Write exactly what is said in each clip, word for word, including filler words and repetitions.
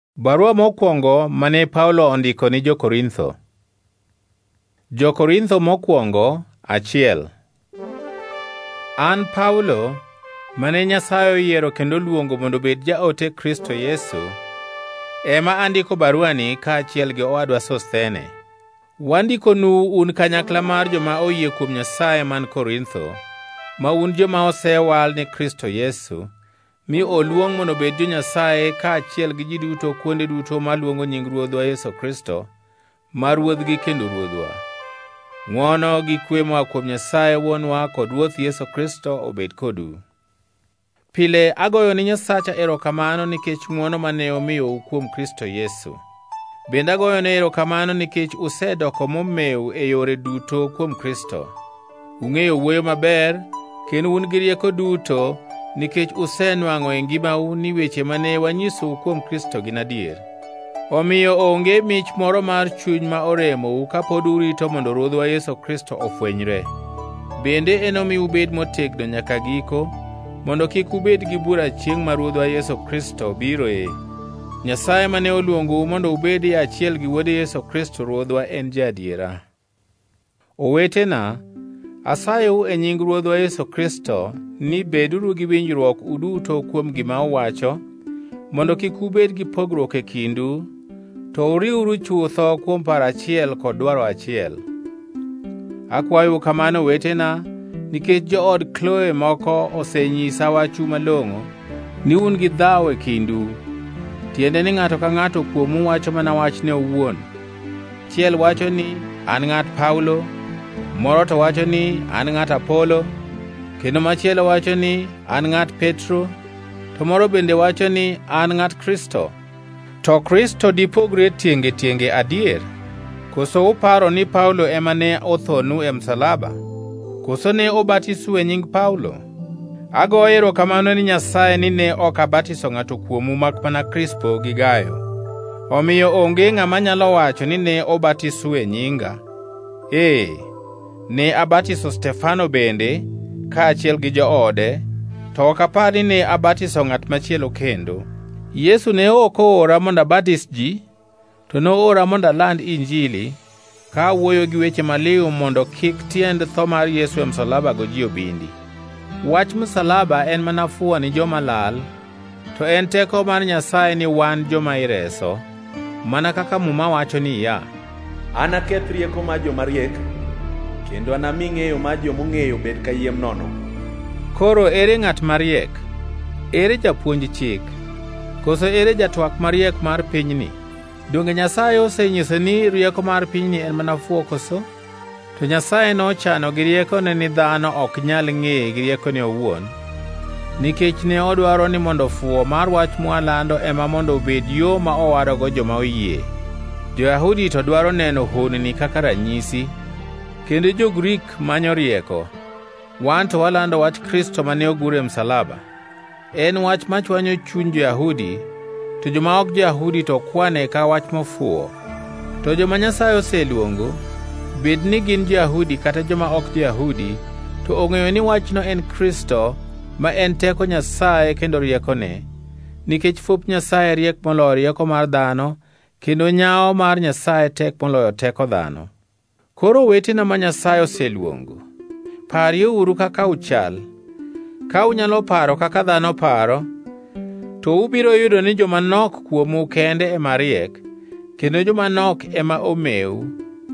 Barua mokwongo mane Paulo ondiko ni Jo-Korintho. Jo-Korintho mokwongo achiel. An Paulo, mane Nyasaye oyiero kendo luongo mondo bed jaote Kristo Yesu, ema andiko baruani kaachiel gi owadwa Sosthene. Wandikonu un kanyakla mar joma oyie kuom Nyasaye man Korintho, ma un joma osewal ni Kristo Yesu, mi oluong mondo bed jo-Nyasaye kaachiel gi ji duto kuonde duto maluongo nying Ruodhwa Yesu Kristo, ma Ruodhgi kendo Ruodhwa. Ng'wono gi kwe moa kuom Nyasaye Wuonwa kod Ruoth Yesu Kristo obed kodu. Pile agoyo ni Nyasacha erokamano nikech ng'wono mane omiyou kuom Kristo Yesu. Bende agoyo ne erokamano nikech usedoko momew e yore duto kuom Kristo. Ung'eyo wuoyo maber, kendo un gi rieko duto, nikech usenwang'o e ngimau ni weche mane wanyisou kuom Kristo gin adier. Omiyo onge mich moro mar chuny ma oremou kapod urito mondo Ruodhwa Yesu Kristo ofwenyre. Bende enomi ubed motegno nyaka giko, mondo kik ubed gi bura chiengʼ ma Ruodhwa Yesu Kristo biroe. Nyasaye mane oluongou mondo ubedi achiel gi Wuode Yesu Kristo Ruodhwa en ja-adiera. Owetena, asayou e nying Ruodhwa Yesu Kristo ni beduru gi winjruok uduto kuom gima uwacho, mondo kik ubed gi pogruok e kindu, to uriwru chutho kuom paro achiel kod dwaro achiel. Akwayou kamano wetena, nikech jood Kloe moko osenyisa wachu malong'o ni un gi dhawo e kindu. Tiende ni ng'ato ka ng'ato kuomu wacho mana wachne owuon. Chiel wacho ni an ng'at Paulo, moro to wacho ni an ng'at Apolo, kendo machielo wacho ni an ng'at Petro, to moro bende wacho ni an ng'at Kristo. To Kristo dipogre tienge tienge adier? Koso uparo ni Paulo ema ne othonu e msalaba? Koso ne obatisu e nying Paulo? Agoyo erokamano ni Nyasaye ni ne ok abatiso ng'ato kuomu mak mana Krispo gi Gayo. Omiyo onge ng'ama nyalo wacho ni ne obatisu e nyinga. Ee, ne abatiso Stefano bende, kaachiel gi joode, to ok apar ni ne abatiso ng'at machielo kendo. Yesu ne ok oora mondo abatis ji, to noora mondo aland Injili, ka awuoyo gi weche maliw mondo kik tiend tho mar Yesu e msalaba go ji obindi. Wach msalaba en mana fuwa ni joma lal, to en teko mar Nyasaye ni wan joma ireso, mana kaka Muma wacho niya, anaketh rieko mar joma riek, kendo anami ng'eyo mar jomong'eyo bed kayiem nono. Koro ere ng'at mariek? Ere japuonj chik? Koso ere jatwak mariek mar pinyni? Donge Nyasaye osenyiso ni rieko mar pinyni en mana fuwo koso? To Nyasaye nochano gi riekone ni dhano ok nyal ng'eye gi riekone owuon, nikech ne odwaro ni mondo fuwo mar wach mwalando ema mondo obed yo ma owarogo joma oyie. Jo-Yahudi to dwaro neno honni kaka ranyisi, kendo jo-Grik manyo rieko. Wan to walando wach Kristo mane ogur e msalaba. En wach machwanyo chuny jo-Yahudi, to joma ok jo-Yahudi to kwane ka wach mofuwo. To joma Nyasaye oseluongo, bed ni gin jo-Yahudi kata joma ok jo-Yahudi, to ong'eyo ni wachno en Kristo, ma en teko Nyasaye kendo riekone, nikech fup Nyasaye riek moloyo rieko mar dhano, kendo nyawo mar Nyasaye tek moloyo teko dhano. Koro wetena ma Nyasaye oseluongo, parieuru kaka uchal. Ka unyalo paro kaka dhano paro, to ubiro yudo ni joma nok kuomu kende ema riek, kendo joma nok ema omew.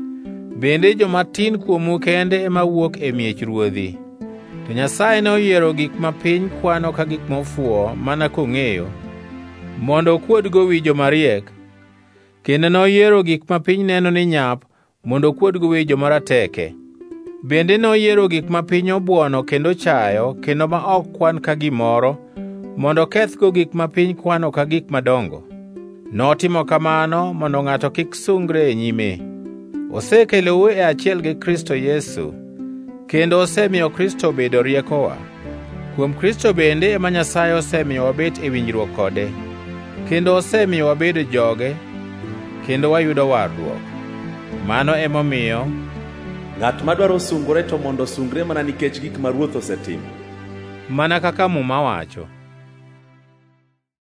Bende joma tin kuomu kende ema wuok e miech ruodhi. To Nyasaye noyiero gik ma piny kwano ka gik mofuwo mana kong'eyo, mondo okuodgo wi joma riek, kendo noyiero gik ma piny neno ni nyap mondo okuodgo wi joma rateke. Bende noyiero gik ma piny obuono kendo chayo kendo ma ok kwan ka gimoro, mondo okethgo gik ma piny kwano ka gik madongo. Notimo kamano mondo ng'ato kik sungre e nyime. Osekelou e achiel gi Kristo Yesu, kendo osemiyo Kristo bedo riekowa. Kuom Kristo bende ema Nyasaye osemiyo wabet e winjruok kode, kendo osemiyo wabedo joge, kendo wayudo warruok. Mano emomiyo ng'at madwaro sungore to mondo sungre mana nikech gik ma Ruoth osetimo. Mana kaka Muma wacho,